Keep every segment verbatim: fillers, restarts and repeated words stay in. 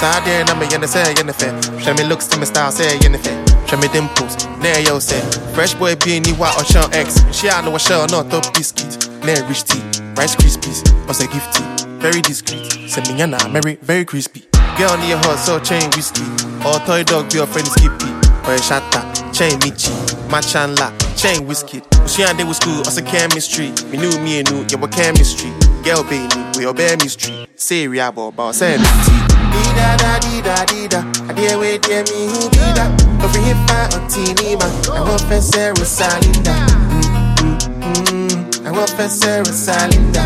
Side there, I'm a yen say anything. Show me looks to my style, say anything. Show me dimples, there yo say. Fresh boy being you white or shell X. She I know a shell, not top biscuit. Nair rich tea, Rice Krispies, or say gift tea. Very discreet, send me yana, Mary, very crispy. Girl near her, so chain whiskey. Or toy dog, be your friend Skippy. Or a shatta, chain Michi. Match and la, chain whiskey. She and they was school, also chemistry. Me knew me and knew, yeah, what chemistry. Girl baby, we obey mystery. Say riabo, about saying Dida da dida dida, I dear way dear me who be that. Over here fight on teeny man, I want for Sarah Salinda. I want for Sarah Salinda.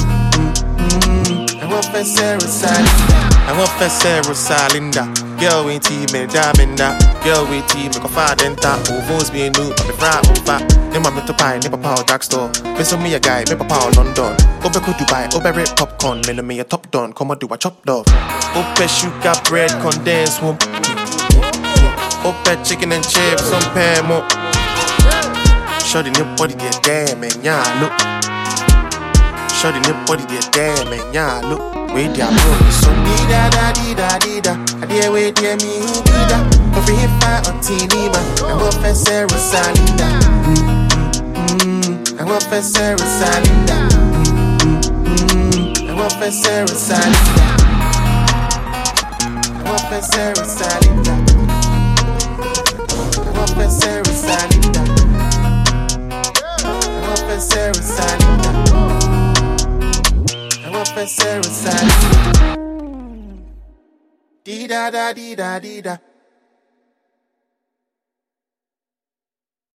I want for Sarah Salinda. I want for Sarah Salinda. Girl with team and jamming that. Girl with team, make a fire denta. Ovos being new, but the fry over. Then my mental pie, never power dark store. Miss me a guy, never power London. Over go Dubai, over red popcorn. Men me a top down, come on do a chop dog. Over sugar bread, condensed womp. Over chicken and chips, some pan more. Shorty nip body there, damn man, yeah look. Shorty nip body there, damn man, yeah look. Wait there, bro. So dida da dida dida, I dear wait there me who be that. Over here fight on teeny man, I want for Sarah Salinda. I want for Sarah Salinda. I want for Sarah Salinda. I want for Sarah Salinda. I want for Sarah Salinda. I want for Sarah Salinda. I want for Sarah Salinda. Dida da dida dida.